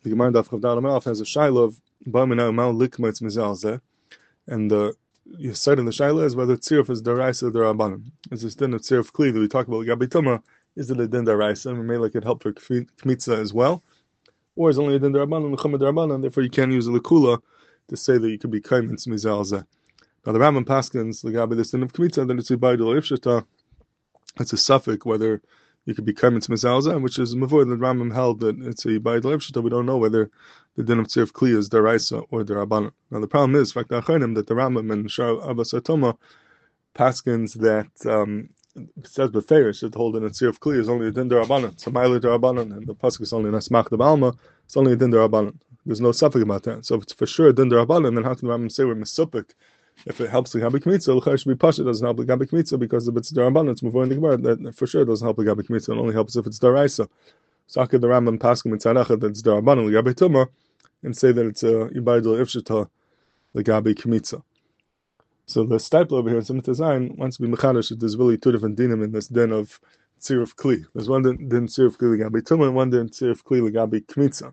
The Gemara Daf Chavdal Amalaf has a shaila of Ba'amina Mal Likma Mizalzeh, and the side in the shaila is whether tziruf is daraisa or darabanan. Is this din of tziruf kli that we talk about Gabi Tuma? Is it a din daraisa? And we may like it help for kmitza as well, or is it only a din darabanan l'chama darabanan? Therefore, you can't use a lekula to say that you could be kaimitz mizalzeh. Now the Rambam paskins l'gabi this din of kmitza that it's a ba'idul ifshata. It's a suffix whether you could be kaimitz mizalzeh, which is mavur. The Rambam held that it's a ba'idul ifshata. We don't know whether the din of tziruf kli is daraisa or darabanan. Now the problem is that the Rambam and Shar Abbas Atoma paskins that says beferish that hold in a tziruf kli is only a din darabanan, samayla darabanan, and the pasuk is only an asmach the balma. It's only a din darabanan. There's no suffix about that. So if it's for sure a din darabanan, then how can the Rambam say we're misupik? If it helps the Gabi Kmitza, the should be Pasha doesn't help the Gabi Kmitza because if it's darabanan, it's moving in the Gemara. That for sure doesn't help the Gabi Kmitza. It only helps if it's daraisa. So how could the Rambam paskin mitzaracha that's darabanan the Gabi Tuma and say that it's a ibaydul ifshata the Gabi Kmitza? So the stipler over here in Simit Zayin wants to be mechadish that there's really two different dinim in this din of tziruf kli. There's one din tziruf kli Gabi Tuma and one din tziruf kli Gabi Kmitza.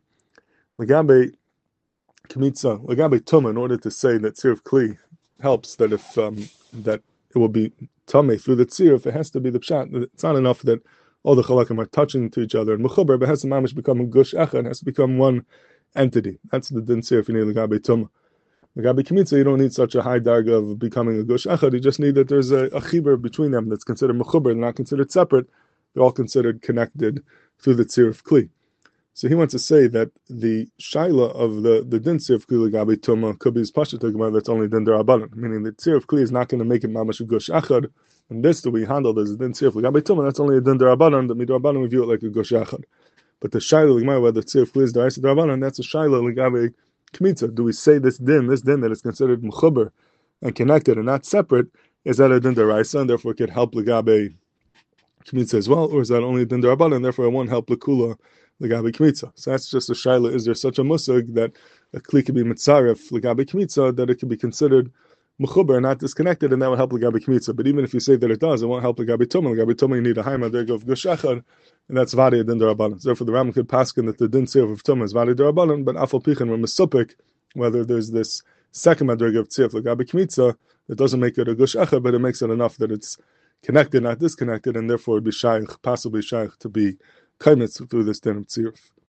Gabi Kmitza, Gabi Tuma, in order to say that tziruf kli helps, that if that it will be tummy through the tziruf, it has to be the pshat. It's not enough that all the chalakim are touching to each other and mechuber, but it has to mamish become a gush echad. It has to become one entity. That's the din tziruf you need the Gabi Tuma. The Gabi Kmitza, you don't need such a high darga of becoming a gush echad. You just need that there's a chibur between them that's considered mechuber, not considered separate. They're all considered connected through the tziruf kli. So he wants to say that the shaila of the din tziruf kli Gabi Tuma could be his pasha tegma that's only din darabanan, meaning the tziruf kli is not going to make it mamash a gush echad. And this that we handled as a din tziruf Gabi Tuma, that's only a din darabanan. The midrabanan we view it like a gush echad. But the shaila l'gmar whether tziruf kli is daraisa darabanan, that's a shaila l'gabi kmitza. Do we say this din that is considered mechuber and connected and not separate, is that a din daraisa and therefore it could help l'gabi kmitza as well, or is that only a din darabanan and therefore it won't help l'kula l'gabi kmitza? So that's just a shaila. Is there such a musig that a kli could be mitzaref l'gabi kmitza that it could be considered mechuber, not disconnected, and that would help l'gabi kmitza? But even if you say that it does, it won't help l'gabi tuma. L'gabi tuma you need a haima derg of gush echad, and that's vadi din darabanan. Therefore, the Rambam could paskin that the din tziruf of tuma is vadi darabanan, but afal pichin we're misupik whether there's this second madrega of tziruf l'gabi kmitza that doesn't make it a gush echad, but it makes it enough that it's connected, not disconnected, and therefore it'd be shaykh, possibly shaykh to be kaimitz through this din of tziruf.